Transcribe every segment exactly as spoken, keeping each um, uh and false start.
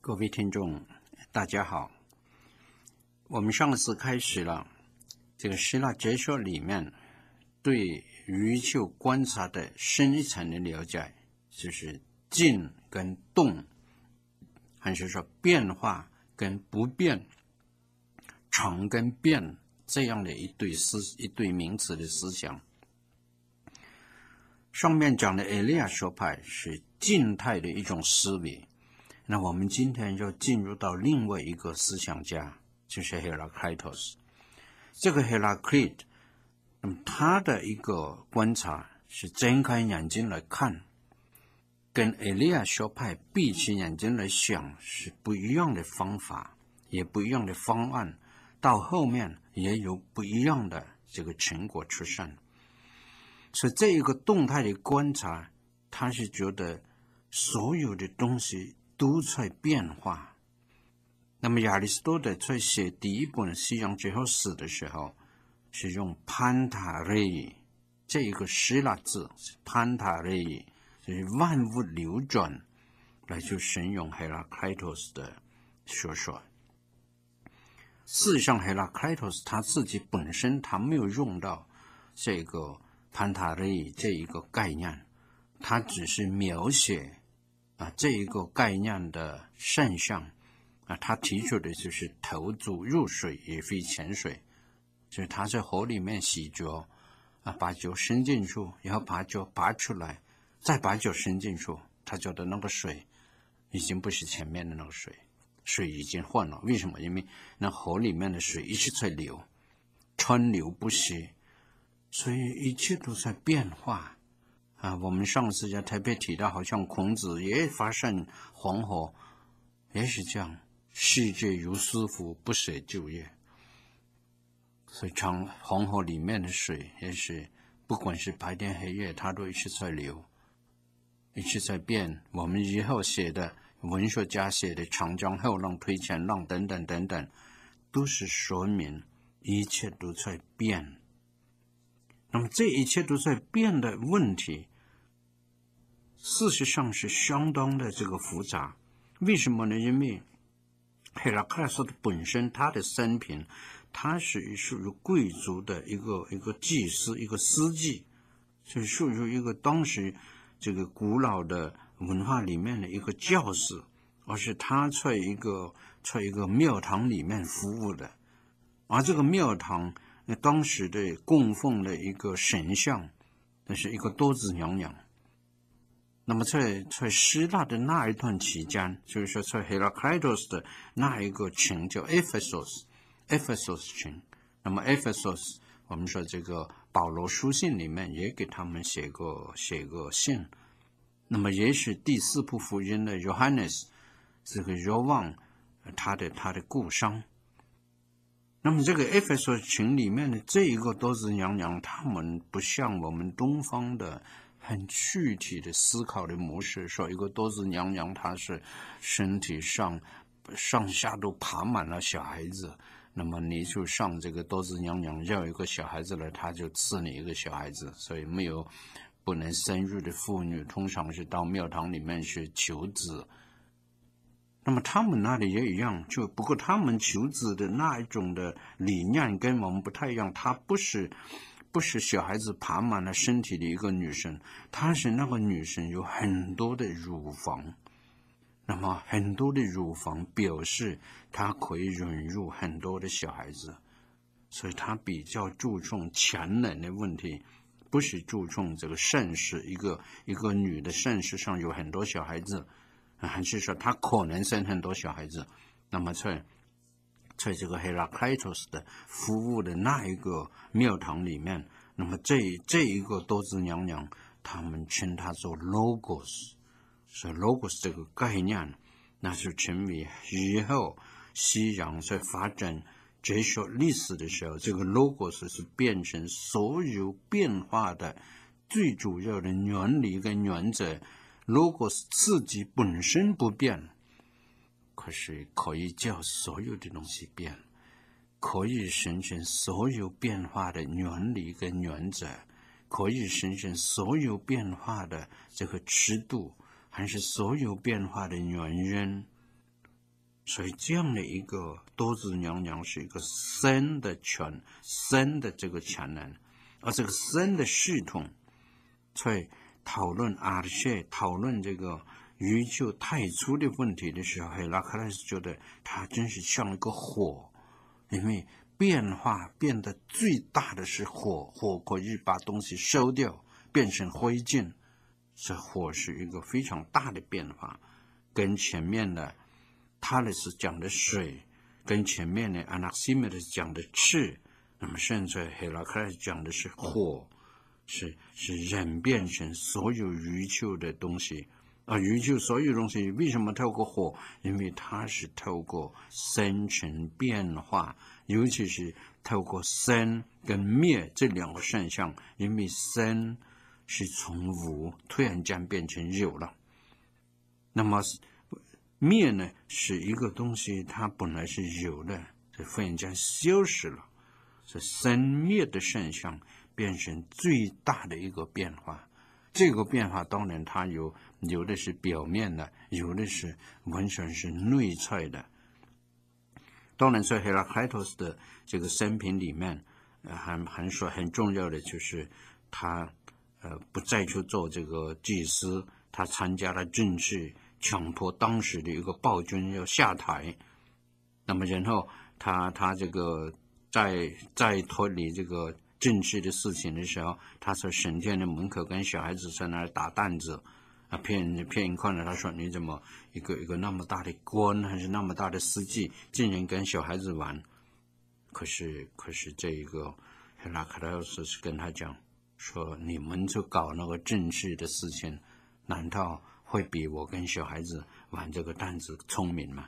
各位听众，大家好。我们上次开始了这个希腊哲学里面对宇宙观察的深一层的了解，就是静跟动，还是说变化跟不变，常跟变这样的一对思一对名词的思想。上面讲的埃利亚学派是静态的一种思维，那我们今天就进入到另外一个思想家，就是 Heraclitus。 这个 Heraclitus， 那么他的一个观察是睁开眼睛来看，跟埃利亚学派闭起眼睛来想是不一样的方法，也不一样的方案，到后面也有不一样的这个成果出现。所以这一个动态的观察，他是觉得所有的东西都在变化。那么亚里士多德在写第一本西洋哲学史的时候，是用潘塔瑞这一个希腊字，潘塔瑞就是万物流转，来去形容 Heraclitus 的学说。事实上 Heraclitus 他自己本身他没有用到这个潘塔瑞这一个概念，他只是描写啊这一个概念的现象啊，他提出的就是投足入水也非潜水，就是他在河里面洗脚啊，把脚伸进去，然后把脚拔出来，再把脚伸进去，他觉得那个水已经不是前面的那个水，水已经换了。为什么？因为那河里面的水一直在流，川流不息，所以一切都在变化啊。我们上次也特别提到，好像孔子也发现黄河也是这样，世界如斯夫，不舍就业。所以长黄河里面的水也是，不管是白天黑夜，它都一直在流，一直在变。我们以后写的文学家写的长江后浪推前浪等等等等，都是说明一切都在变。那么这一切都在变的问题，事实上是相当的这个复杂。为什么呢？因为赫拉克利斯本身他的生平，他是属于贵族的一个一个祭司，一个司祭，是属于一个当时这个古老的文化里面的一个教士，而是他在一个在一个庙堂里面服务的。而这个庙堂那当时的供奉的一个神像，那是一个多子娘娘。那么在在希腊的那一段期间，就是说在 Heraclitus 的那一个城叫 Ephesus Ephesus 城。那么 Ephesus 我们说这个保罗书信里面也给他们写过写过信。那么也是第四部福音的 Johannes 这个若望他的他的故乡。那么这个 Ephesus 城里面的这一个多子娘娘，他们不像我们东方的很具体的思考的模式，说一个多子娘娘她是身体上上下都爬满了小孩子，那么你就上这个多子娘娘要一个小孩子了，她就赐你一个小孩子。所以没有不能生育的妇女，通常是到庙堂里面去求子。那么他们那里也一样，就不过他们求子的那一种的理念跟我们不太一样，他不是不是小孩子爬满了身体的一个女生，她是那个女生有很多的乳房，那么很多的乳房表示她可以忍入很多的小孩子，所以她比较注重潜能的问题，不是注重这个身世，一个一个女的身世上有很多小孩子，还是说她可能生很多小孩子。那么在在这个 Heraclitus 的服务的那一个庙堂里面，那么这这一个多子娘娘，他们称她做 Logos， 所以 Logos 这个概念，那就成为以后西洋在发展哲学历史的时候，这个 Logos 是变成所有变化的最主要的原理跟原则。Logos 自己本身不变，可是可以叫所有的东西变，可以形成所有变化的原理跟原则，可以形成所有变化的这个尺度，还是所有变化的原因。 所以这样的一个多子娘娘是一个生的权，生的这个潜能，而这个生的系统在讨论阿尔谢讨论这个宇宙太初的问题的时候，黑拉克莱斯觉得它真是像一个火，因为变化变得最大的是火，火可以把东西烧掉，变成灰烬，这火是一个非常大的变化，跟前面的他的是讲的水，跟前面的安纳西米的讲的气，那么现在黑拉克莱斯讲的是火，是是演变成所有宇宙的东西啊，宇宙所有东西为什么透过火？因为它是透过生成变化，尤其是透过生跟灭这两个现象，因为生是从无突然间变成有了，那么灭呢是一个东西，它本来是有的，这忽然间消失了，这生灭的现象变成最大的一个变化。这个变化当然它有有的是表面的，有的是完全是内在的。当然在 Heraclitus 的这个生平里面，呃，还还说很重要的就是他呃不再去做这个祭司，他参加了政治，强迫当时的一个暴君要下台。那么然后他他这个在在脱离这个政治的事情的时候，他在神殿的门口跟小孩子在那里打弹子啊，骗骗人看了，他说你怎么一个一个那么大的官还是那么大的司机，竟然跟小孩子玩？可是可是这一个赫拉克莱斯是跟他讲说，你们就搞那个政治的事情，难道会比我跟小孩子玩这个弹子聪明吗？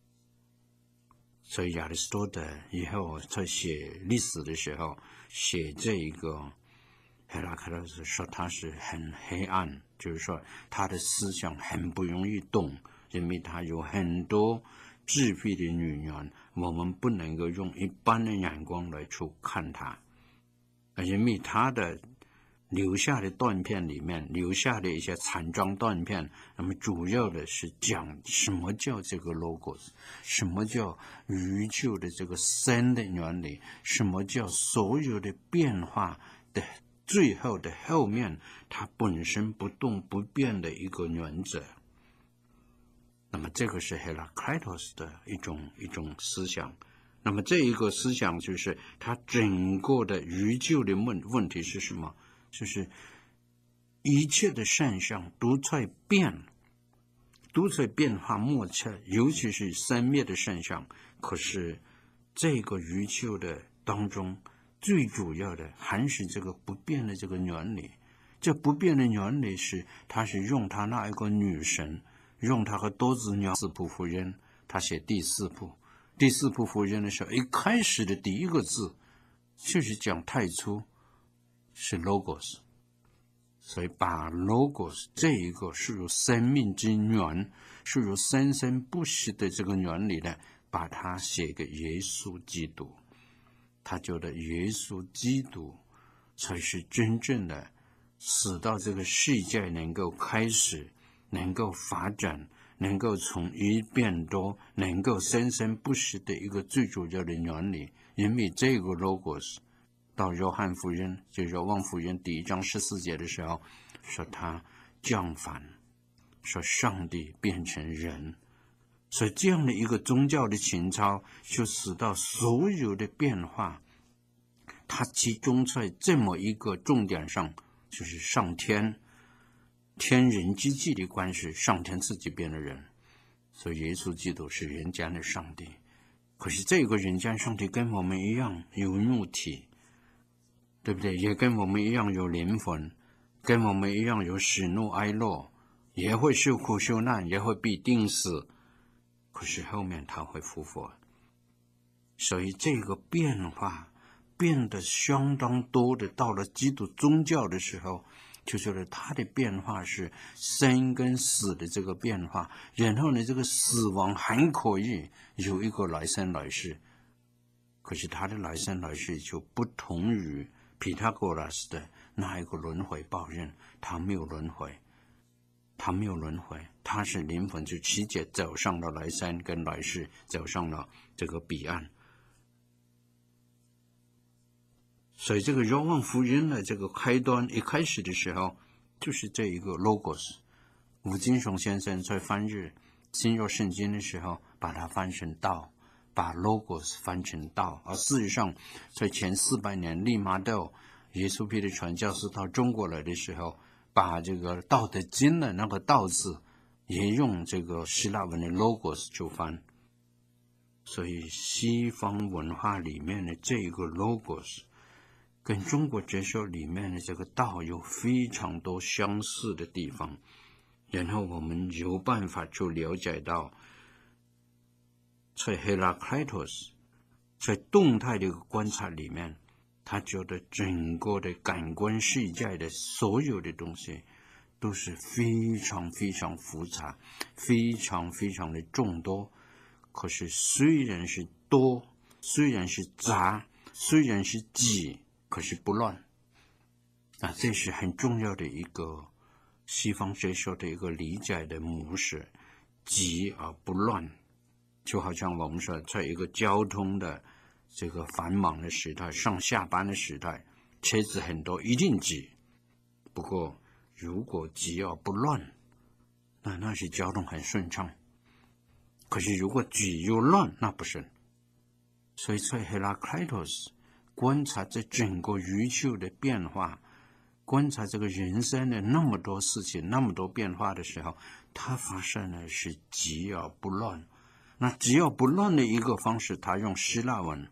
所以亚里士多德以后在写历史的时候，写这一个赫拉克勒斯说他是很黑暗，就是说他的思想很不容易动，因为他有很多智慧的女人，我们不能够用一般的眼光来去看他，因为他的留下的断片里面，留下的一些残章断片，那么主要的是讲什么叫这个 logos， 什么叫宇宙的这个生的原理，什么叫所有的变化的最后的后面，它本身不动不变的一个原则。那么这个是 Heraclitus 的一种一种思想。那么这一个思想就是它整个的宇宙的问问题是什么？就是一切的现象都在变，都在变化莫测，尤其是生灭的现象。可是这个宇宙的当中，最主要的还是这个不变的这个原理。这不变的原理是，他是用他那一个女神，用他和多子娘四部福音，他写第四部，第四部福音的时候，一开始的第一个字就是讲太初。是 logos， 所以把 logos 这一个是有生命之源，是有生生不息的这个原理呢，把它写给耶稣基督。他觉得耶稣基督才是真正的使到这个世界能够开始，能够发展，能够从一变多，能够生生不息的一个最主要的原理。因为这个 logos到约翰福音，就是望福音第一章十四节的时候，说他降凡，说上帝变成人，所以这样的一个宗教的情操，就使到所有的变化，它集中在这么一个重点上，就是上天天人之际的关系，上天自己变了人，所以耶稣基督是人间的上帝。可是这个人间上帝跟我们一样有肉体，对不对？也跟我们一样有灵魂，跟我们一样有喜怒哀乐，也会受苦受难，也会被钉死。可是后面他会复活，所以这个变化变得相当多的。到了基督宗教的时候，就觉得它的变化是生跟死的这个变化，然后呢，这个死亡很可以有一个来生来世，可是他的来生来世就不同于皮塔哥拉斯的那一个轮回报应，他没有轮回， 他没有轮回，他是灵魂就直接走上了来生跟来世，走上了这个彼岸。所以这个若望福音的这个开端一开始的时候，就是这一个 logos。吴金雄先生在翻译新约圣经的时候，把它翻成道，把 logos 翻成道。而事实上，在前四百年利玛窦耶稣批的传教士到中国来的时候，把这个道德经的那个道字也用这个希腊文的 logos 就翻。所以西方文化里面的这个 logos跟中国哲学里面的这个道有非常多相似的地方，然后我们有办法就了解到，在 Heraclitus 在动态的一个观察里面，他觉得整个的感官世界的所有的东西都是非常非常复杂，非常非常的众多，可是虽然是多，虽然是杂，虽然是挤，可是不乱。那这是很重要的一个西方哲学的一个理解的模式，挤而不乱。就好像我们说，在一个交通的这个繁忙的时代，上下班的时代，车子很多，一定挤。不过如果挤而不乱，那那是交通很顺畅。可是如果挤又乱，那不是。所以在 Heraclitus 观察这整个宇宙的变化，观察这个人生的那么多事情，那么多变化的时候，他发现的是挤而不乱。那挤而不乱的一个方式，他用希腊文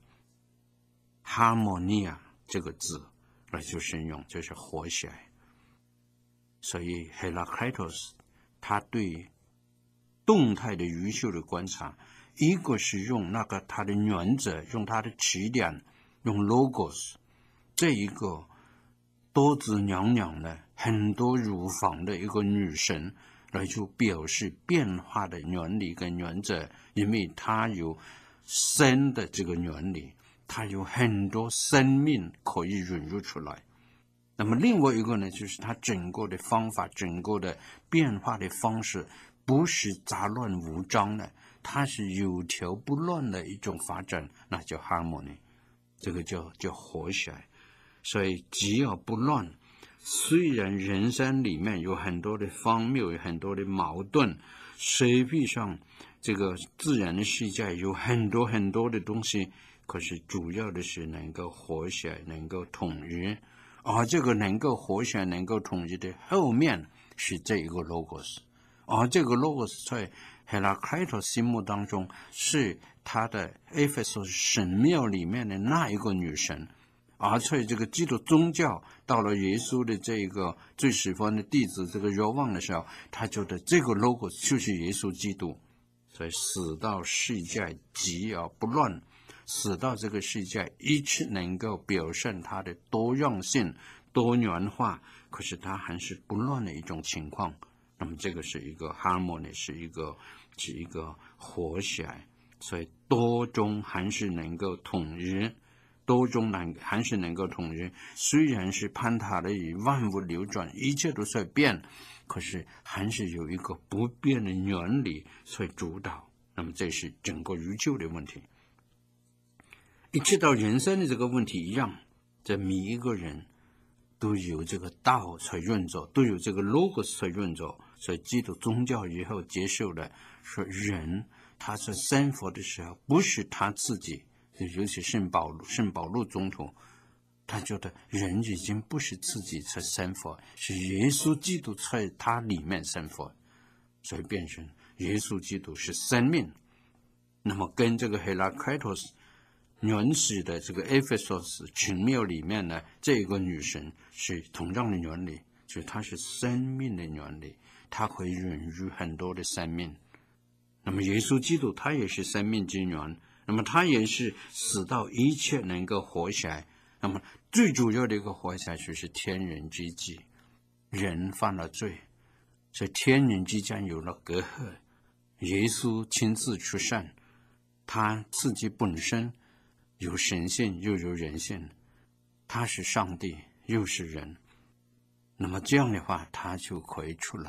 harmonia 这个字来去形容，就是和谐。所以 Heraclitus 他对动态的宇宙的观察，一个是用那个他的原则，用他的起点，用 logos 这一个多子娘娘的很多乳房的一个女神来去表示变化的原理跟原则，因为它有生的这个原理，它有很多生命可以引入出来。那么另外一个呢，就是它整个的方法，整个的变化的方式不是杂乱无章的，它是有条不乱的一种发展，那叫 harmony， 这个叫叫和谐。所以挤而不乱，虽然人生里面有很多的荒谬，有很多的矛盾，实际上这个自然的世界有很多很多的东西，可是主要的是能够和谐，能够统一。而这个能够和谐，能够统一的后面是这一个 logos， 而这个 logos 在 Heraclitus 心目当中是他的 Ephesus 神庙里面的那一个女神。而在这个基督宗教到了耶稣的这个最喜欢的弟子这个若望的时候，他觉得这个 logos 就是耶稣基督。所以使到世界挤而不乱，使到这个世界一直能够表现它的多样性、多元化，可是它还是不乱的一种情况。那么这个是一个 harmony， 是一个是一个和谐。所以多中还是能够统一。多中能还是能够统一，虽然是攀塔的以万物流转，一切都在变，可是还是有一个不变的原理在主导。那么这是整个宇宙的问题。一直到人生的这个问题一样，这每一个人都有这个道在运作，都有这个 logos 在运作。所以基督宗教以后接受的说，人他在生活的时候不是他自己，尤其圣保圣保禄宗徒，他觉得人已经不是自己在生活，是耶稣基督在他里面生活，所以变成耶稣基督是生命。那么跟这个 Heraclitus 原始的这个 Ephesus 群庙里面呢，这个女神是同样的原理，就是它是生命的原理，它可以孕育很多的生命。那么耶稣基督他也是生命之源，那么他也是使到一切能够活起来。那么最主要的一个活起来就是天人之际，人犯了罪，所以天人之间有了隔阂。耶稣亲自出生，他自己本身有神性又有人性，他是上帝又是人，那么这样的话他就可以出来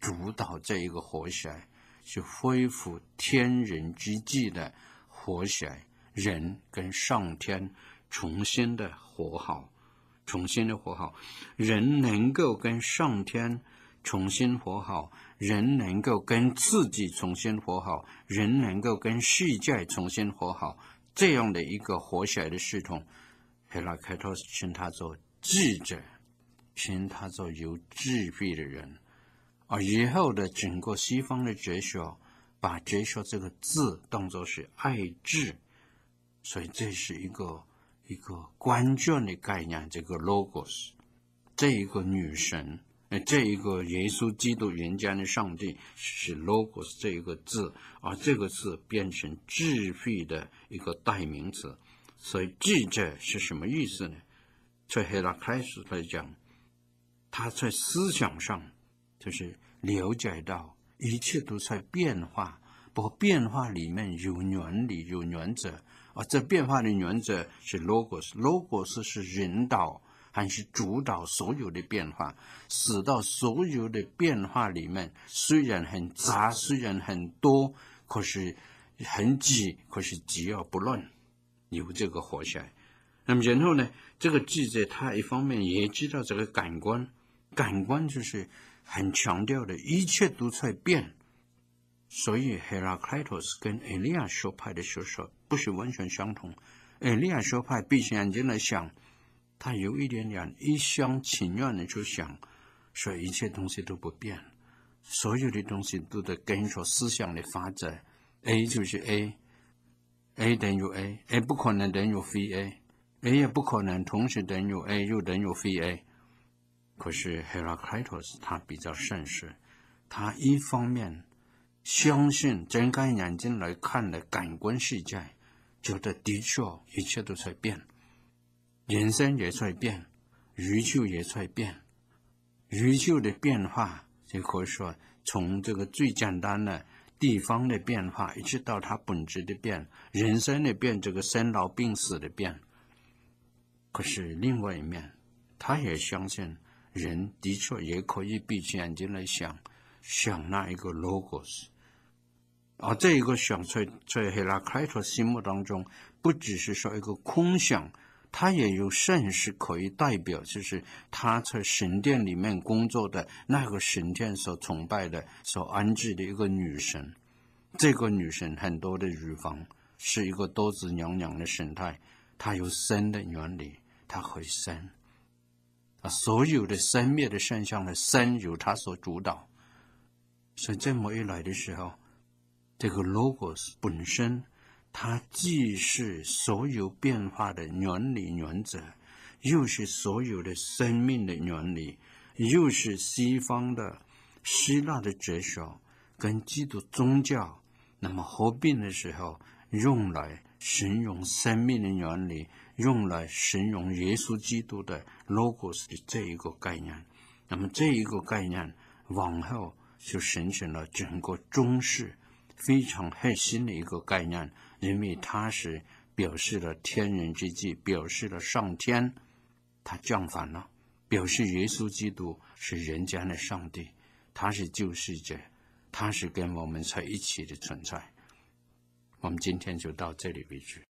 主导这一个活起来，是恢复天人之际的活起来，人跟上天重新的和好，重新的和好，人能够跟上天重新和好，人能够跟自己重新和好，人能够跟世界重新和好，这样的一个活起来的系统，黑拉开托称他做智者，称他做有智慧的人。而以后的整个西方的哲学把哲学这个字当作是爱智，所以这是一个一个关键的概念，这个 logos， 这一个女神，这一个耶稣基督人间的上帝是 logos 这一个字，而这个字变成智慧的一个代名词。所以智者是什么意思呢？在黑拉开始来讲，他在思想上就是了解到一切都在变化，不过变化里面有原理有原则，而这变化的原则是 logos， logos 是引导还是主导所有的变化，使到所有的变化里面虽然很杂，虽然很多，可是很挤，可是挤而不乱，有这个活下来。那么然后呢，这个智者他一方面也知道这个感官，感官就是很强调的一切都在变，所以 Heraclitus 跟 Elia 学派的学说不是完全相同。 Elia 学派闭上眼睛来想，他有一点点一厢情愿的去想，所以一切东西都不变，所有的东西都得跟着思想的法则， A 就是 A， A 等于 A， A 不可能等于非 A， A 也不可能同时等于 A 又等于非 A。 可是 Heraclitus 他比较慎实，他一方面相信睁开眼睛来看的感官世界，觉得的确一切都在变，人生也在变，宇宙也在变，宇宙的变化就可以说从这个最简单的地方的变化，一直到它本质的变，人生的变，这个生老病死的变。可是另外一面，他也相信人的确也可以闭起眼睛来想想那一个 logos， 而这一个想在在黑拉开托心目当中，不只是说一个空想，它也有甚是可以代表，就是他在神殿里面工作的那个神殿所崇拜的所安置的一个女神。这个女神很多的乳房，是一个多子娘娘的神态，它有生的原理，它会生啊，所有的生灭的现象的生由它所主导。所以这么一来的时候，这个 logos 本身它既是所有变化的原理原则，又是所有的生命的原理，又是西方的希腊的哲学跟基督宗教那么合并的时候，用来形容生命的原理，用来形容耶稣基督的 logos 的这一个概念。那么这一个概念往后就形成了整个中世非常核心的一个概念，因为它是表示了天人之际，表示了上天他降凡了，表示耶稣基督是人间的上帝，他是救世者，他是跟我们在一起的存在。我们今天就到这里为止。